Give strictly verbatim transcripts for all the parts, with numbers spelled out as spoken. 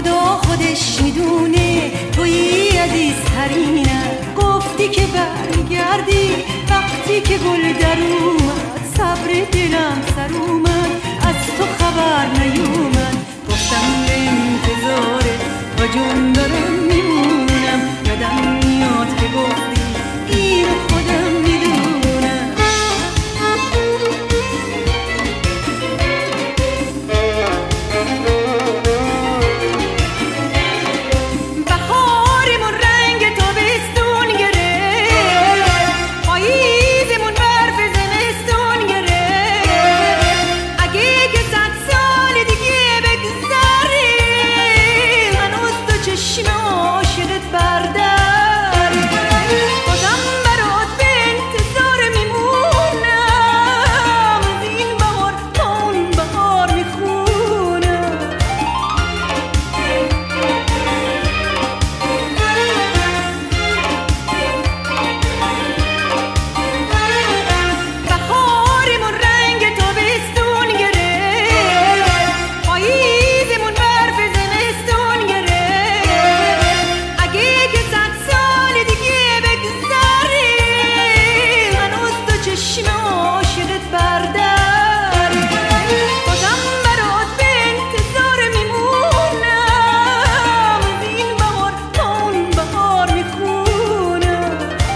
خدا خودش میدونه تویی عزیزترینم. گفتی که برگردی وقتی که گل در اومد، صبر دلم سر اومد از تو خبر نیومد. گفتم به انتظارت تا جون دارم میمونم، یادم میاد که گفتی اینو خودم میدونم. بهارمون رنگ تابستون گرفت، پاییزمون برف زمستون گرفت. اگه که صد سال دیگه بگذری هنوز تو چشم عاشقت برداری. بازم برات به انتظار میمونم، از این بهار تا اون بهار میخونم. بهارمون رنگ تابستون گرفت، پاییزمون برف زمستون گرفت. اگه که صد سال دیگه بگذری هنوز تو چشم عاشقت برداری. بازم برات به انتظار میمونم، از این بهار تا اون بهار میخونم.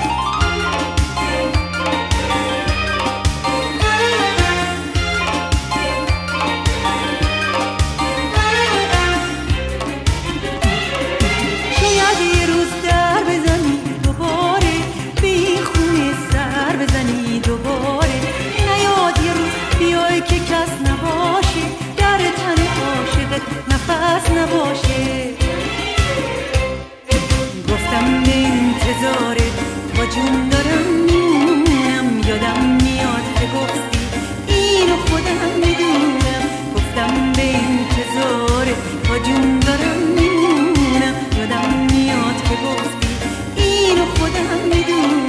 شاید یه روز در بزنی دوباره، به این خونه سر بزنی دوباره. نیاد یه روز بیای که کس نباشه، در تن عاشقت نفس نباشه. گفتم به انتظارت تا جون دارم میمونم، یادم میاد که گفتی اینو خودم میدونم. گفتم به انتظارت تا جون دارم میمونم، یادم میاد که گفتی اینو خودم میدونم.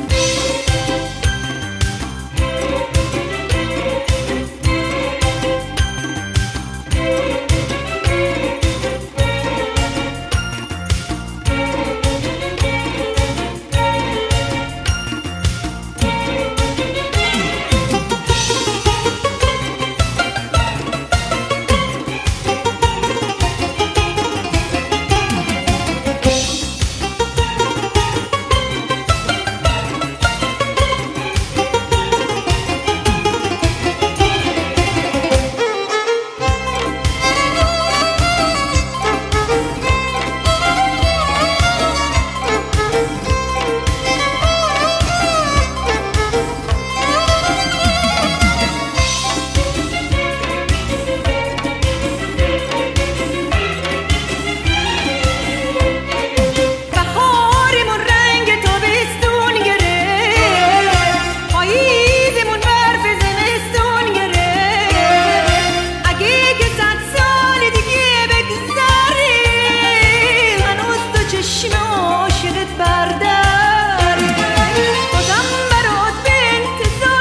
بهارمون رنگ تابستون گرفت، پاییزمون برف زمستون گرفت. اگه که صد سال دیگه بگذری هنوز تو چشم عاشقت برداری. بازم برات به انتظار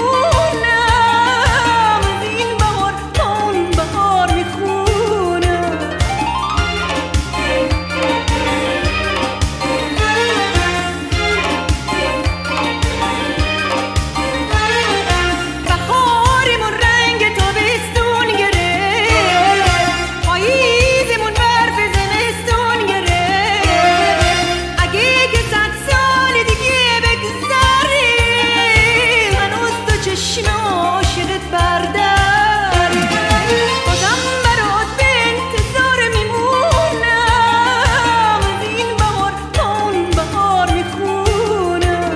میمونم، از این بهار تا اون بهار میخونم. بهارمون رنگ تابستون گرفت، پاییزمون برف زمستون گرفت. اگه که صد سال دیگه بگذری هنوز تو چشم عاشقت برداری. بازم برات به انتظار میمونم، از این بهار تا اون بهار میخونم.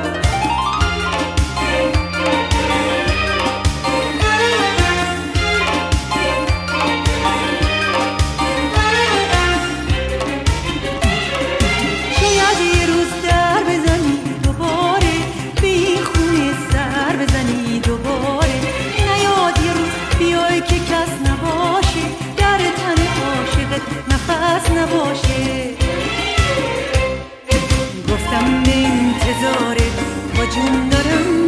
شاید یه روز در بزنی دوباره، به این خونه سر بزنی دوباره. نیاد یه روز بیای که کس نباشه، در تن عاشقت نفس نباشه. گفتم به انتظارت تا جون دارم